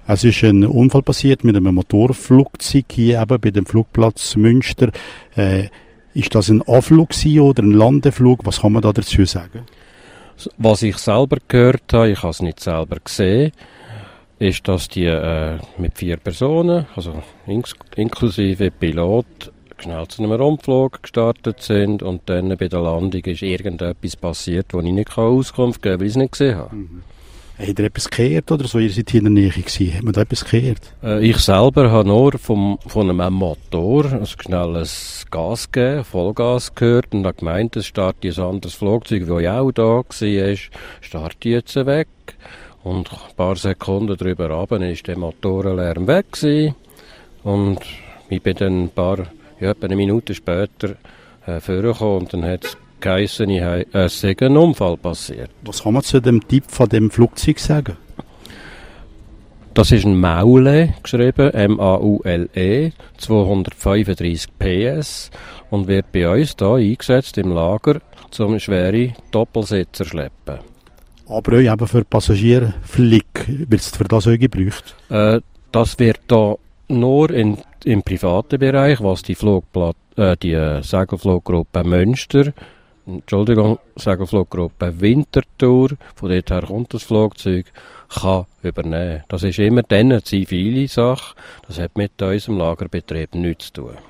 Es ist ein Unfall passiert mit einem Motorflugzeug hier eben bei dem Flugplatz Münster. Ist das ein Anflug oder ein Landeflug? Was kann man da dazu sagen? Was ich selber gehört habe, ich habe es nicht selber gesehen, ist, dass die mit 4 Personen, also inklusive Pilot, schnell zu einem Rundflug gestartet sind und dann bei der Landung ist irgendetwas passiert, wo ich nicht Auskunft geben kann, weil ich es nicht gesehen habe. Hat ihr etwas gehört oder so? Ihr seid hier in der Nähe gewesen. Hat man da etwas gehört? Ich selber habe nur von einem Motor ein schnelles Gas gegeben, Vollgas gehört und habe gemeint, es startet ein anderes Flugzeug, das ja auch da war, startet jetzt weg. Und ein paar Sekunden drüber runter ist der Motorenlärm weg gewesen. Und ich bin dann etwa eine Minute später vorgekommen und dann hat es geheissen, es sei ein Unfall passiert. Was kann man zu dem Typ von dem Flugzeug sagen? Das ist ein Maule, geschrieben, M-A-U-L-E, 235 PS und wird bei uns hier eingesetzt im Lager, um schwere Doppelsitzer zu schleppen. Aber auch eben für Passagierflug wird es für das auch gebraucht? Das wird hier nur im privaten Bereich, was die Segelfluggruppe Segelfluggruppe Winterthur, von dort her kommt das Flugzeug, kann übernehmen. Das ist immer dann eine zivile Sache, das hat mit unserem Lagerbetrieb nichts zu tun.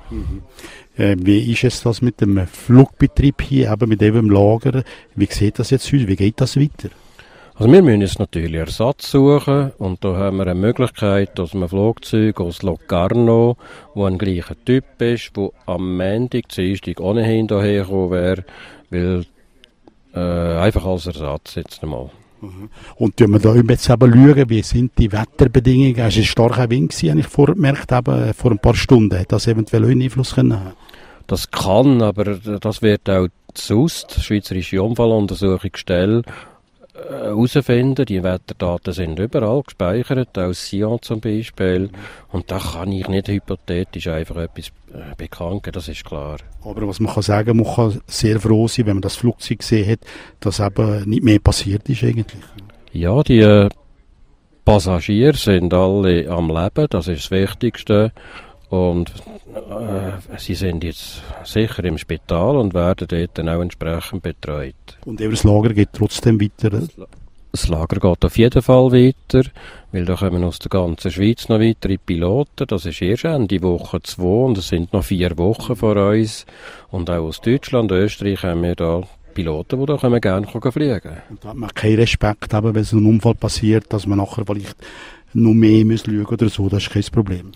Wie ist es das mit dem Flugbetrieb hier, eben mit dem Lager? Wie sieht das jetzt aus? Wie geht das weiter? Also wir müssen jetzt natürlich Ersatz suchen und da haben wir eine Möglichkeit aus einem Flugzeug aus Locarno, wo ein gleicher Typ ist, wo am Montag, Dienstag ohnehin hierher gekommen wäre, weil einfach als Ersatz jetzt einmal. Und wenn wir da jetzt eben schauen, wie sind die Wetterbedingungen? Es war ein starker Wind, habe ich vorgemerkt, eben vor ein paar Stunden. Hat das eventuell auch einen Einfluss können haben? Das kann, aber das wird auch SUST, Schweizerische Unfalluntersuchungsstelle, herausfinden. Die Wetterdaten sind überall gespeichert, aus Sion zum Beispiel. Und da kann ich nicht hypothetisch einfach etwas bekannt geben, das ist klar. Aber was man kann sagen, man kann sehr froh sein, wenn man das Flugzeug gesehen hat, dass eben nicht mehr passiert ist eigentlich. Ja, die Passagiere sind alle am Leben, das ist das Wichtigste. Und sie sind jetzt sicher im Spital und werden dort dann auch entsprechend betreut. Und das Lager geht trotzdem weiter? Das Lager geht auf jeden Fall weiter, weil da kommen aus der ganzen Schweiz noch weitere Piloten. Das ist erst Ende Woche 2 und es sind noch 4 Wochen vor uns. Und auch aus Deutschland, Österreich haben wir da Piloten, die da gerne fliegen können. Und da hat man keinen Respekt, wenn so ein Unfall passiert, dass man nachher vielleicht noch mehr schauen muss oder so, das ist kein Problem.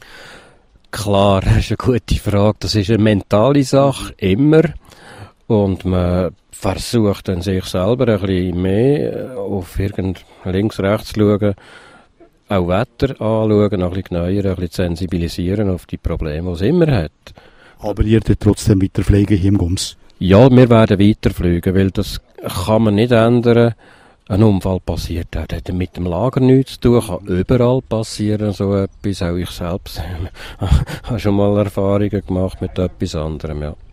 Klar, das ist eine gute Frage. Das ist eine mentale Sache, immer. Und man versucht dann sich selber ein bisschen mehr auf links, rechts zu schauen, auch Wetter anschauen, ein bisschen neuer, ein bisschen sensibilisieren auf die Probleme, die es immer hat. Aber ihr dürft trotzdem weiterfliegen hier im Gums? Ja, wir werden weiterfliegen, weil das kann man nicht ändern. Ein Unfall passiert, das hat mit dem Lager nichts zu tun, kann überall passieren, so etwas. Auch ich selbst habe schon mal Erfahrungen gemacht mit etwas anderem, ja.